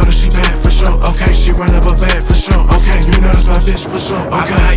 know that she bad for sure. Okay, she run up a bag for sure. Okay, you know that's my bitch for sure. Okay.